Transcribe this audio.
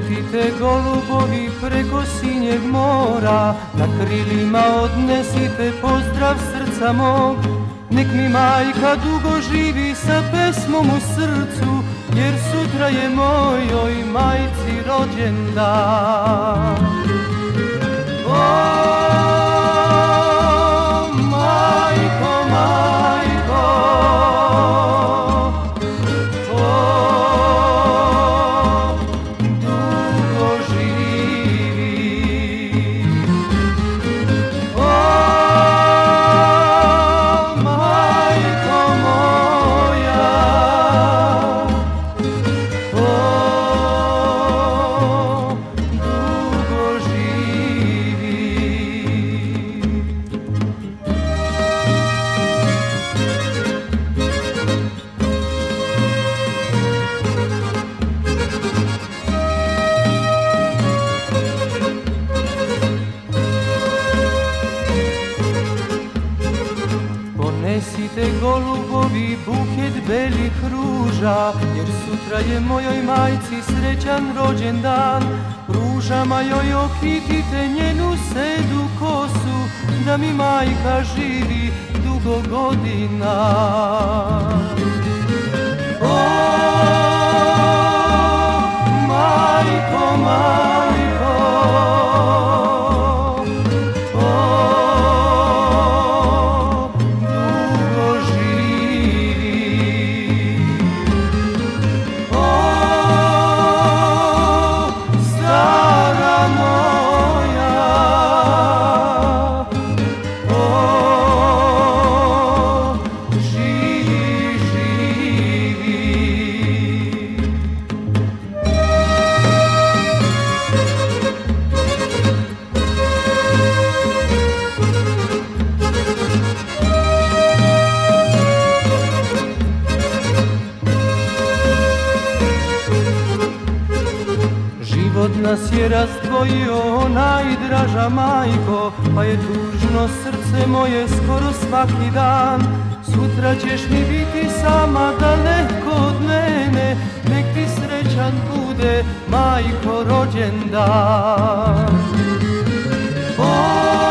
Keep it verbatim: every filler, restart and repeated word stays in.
Letite golubovi preko sinjeg mora, na krilima odnesite pozdrav srca mog. Nek mi majka dugo živi sa pesmom u srcu, jer sutra je mojoj majci rođendan. O, majko, majko, to dugo živi. O, majko moja, to dugo živi. Ponesite golubovi buket belih ruža, jer sutra je mojoj majci srećan rođendan. Ružama joj okitite njenu sedu kosu, da mi majka živi dugo godina. O, majko, majko, o, dugo živi. O, stara moja, o, živi, živi. Život nas je razdvojio, najdraža majko, pa je tužno srce moje skoro svaki dan. Sutra ćeš mi biti sama daleko od mene, nek ti srećan bude, majko, rođendan. O,